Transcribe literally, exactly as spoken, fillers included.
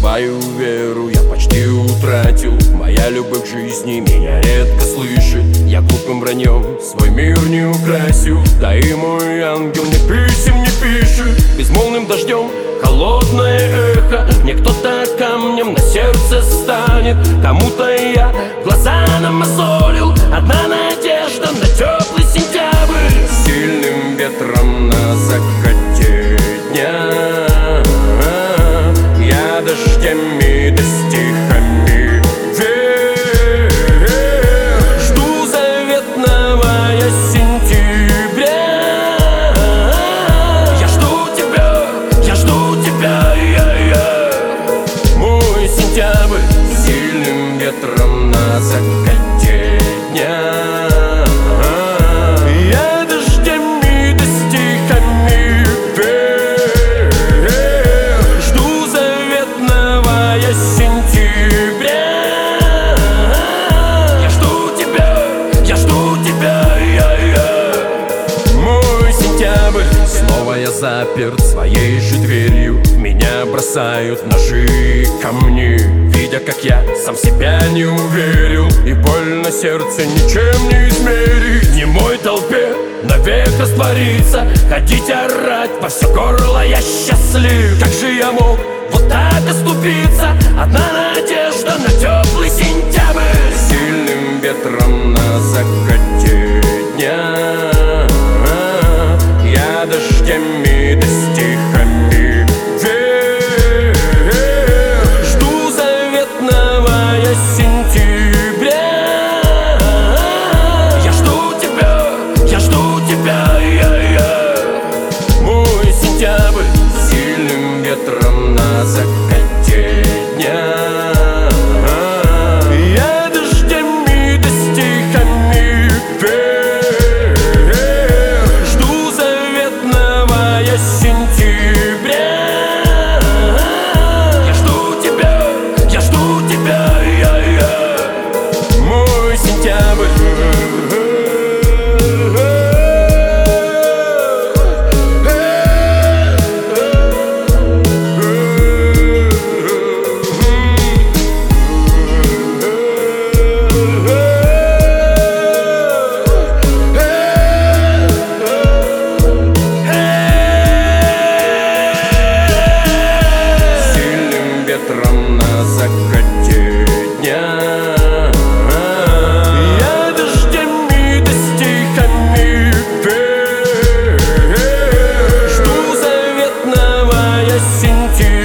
свою веру я почти утратил. Моя любовь к жизни меня редко слышит. Я глупым враньем свой мир не украсил. Да и мой ангел мне писем не пишет. Безмолвным дождем холодное эхо. Мне кто-то камнем на сердце станет. Кому-то я глаза намазолил. Одна надежда на теплый сентябрь. Сильным ветром на закате дня я дождями да стихами жду заветного я сентября. Я жду тебя, я жду тебя, я, я. Мой сентябрь сильным ветром на закате дня. Снова я заперт своей же дверью. Меня бросают ножи камни, видя, как я сам себя не уверил. И боль на сердце ничем не измерить. Не мой толпе навек раствориться, ходить орать во все горло я счастлив. Как же я мог вот так оступиться? Одна надежда на теплый сентябрь. Сильным ветром на закате дня я дождями да стихами жду заветного я сентября. Я жду тебя, я жду тебя, я, я. Мой сентябрь сильным ветром на закате дня. Я дождями да стихами я сентября. Я жду тебя, я жду тебя, я, я. Мой сентябрь. Ветром на закате дня я дождями да стихами жду заветного я сентября.